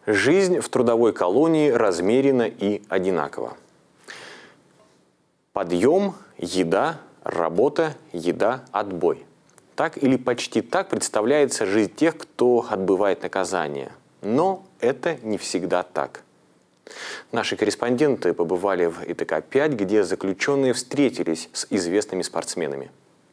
Жизнь в трудовой колонии размерена и одинакова. Подъем, еда, работа, еда, отбой. Так или почти так представляется жизнь тех, кто отбывает наказание. Но это не всегда так. Наши корреспонденты побывали в ИТК-5, где заключенные встретились с известными спортсменами.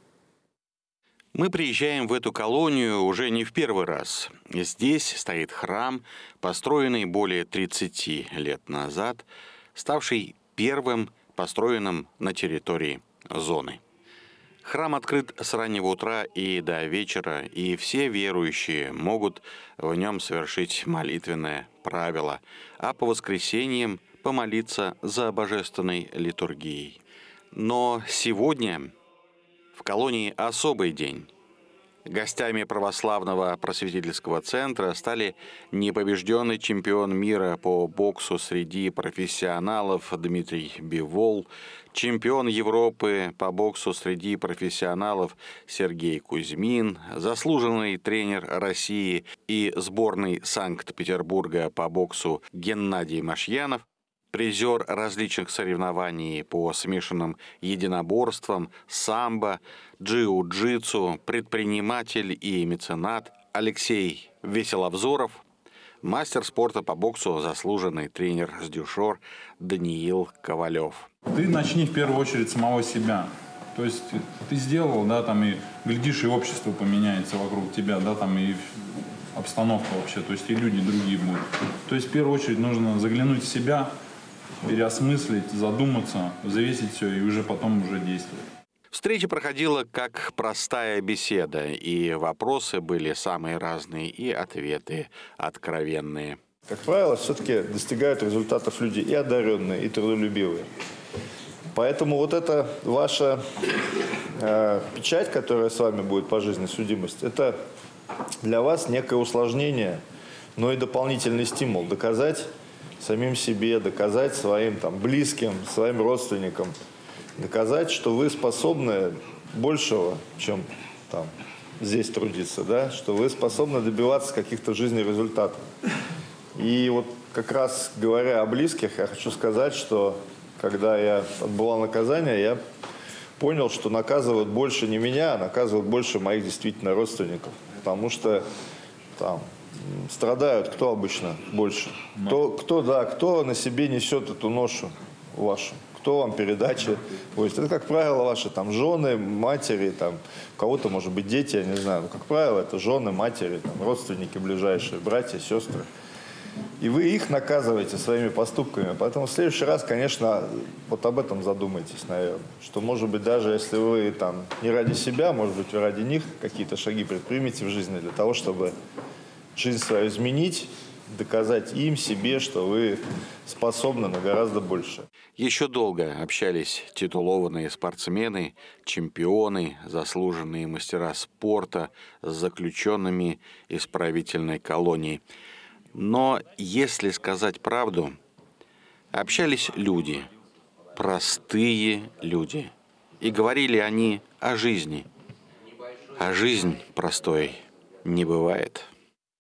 Мы приезжаем в эту колонию уже не в первый раз. Здесь стоит храм, построенный более 30 лет назад, ставший первым построенным на территории зоны. Храм открыт с раннего утра и до вечера, и все верующие могут в нем совершить молитвенное правило, а по воскресеньям помолиться за божественной литургией. Но сегодня в колонии особый день. Гостями православного просветительского центра стали непобежденный чемпион мира по боксу среди профессионалов Дмитрий Бивол, чемпион Европы по боксу среди профессионалов Сергей Кузьмин, заслуженный тренер России и сборной Санкт-Петербурга по боксу Геннадий Машьянов, призер различных соревнований по смешанным единоборствам, самбо, джиу-джитсу, предприниматель и меценат Алексей Веселовзоров, мастер спорта по боксу, заслуженный тренер с дюшор Даниил Ковалев. Ты начни в первую очередь самого себя. То есть ты сделал, да, там и глядишь, и общество поменяется вокруг тебя, да, там и обстановка вообще, то есть и люди другие будут. То есть в первую очередь нужно заглянуть в себя, переосмыслить, задуматься, взвесить все и уже потом уже действовать. Встреча проходила как простая беседа, и вопросы были самые разные, и ответы откровенные. Как правило, все-таки достигают результатов люди и одаренные, и трудолюбивые. Поэтому вот эта ваша печать, которая с вами будет по жизни, судимость, это для вас некое усложнение, но и дополнительный стимул доказать самим себе, доказать своим там, близким, своим родственникам, доказать, что вы способны большего, чем там, здесь трудиться, да? Что вы способны добиваться каких-то жизненных результатов. И вот как раз говоря о близких, я хочу сказать, что когда я отбывал наказание, я понял, что наказывают больше не меня, а наказывают больше моих действительно родственников. Потому что там страдают кто обычно больше? Кто на себе несет эту ношу вашу? Кто вам передачи? Это, как правило, ваши там жены, матери, там, у кого-то, может быть, дети, я не знаю. Но, как правило, это жены, матери, там, родственники ближайшие, братья, сестры. И вы их наказываете своими поступками. Поэтому в следующий раз, конечно, вот об этом задумайтесь, наверное. Что, может быть, даже если вы там не ради себя, может быть, вы ради них какие-то шаги предпримете в жизни для того, чтобы жизнь свою изменить, доказать им, себе, что вы способны на гораздо больше. Еще долго общались титулованные спортсмены, чемпионы, заслуженные мастера спорта с заключенными исправительной колонии. Но, если сказать правду, общались люди, простые люди. И говорили они о жизни. А жизнь простой не бывает.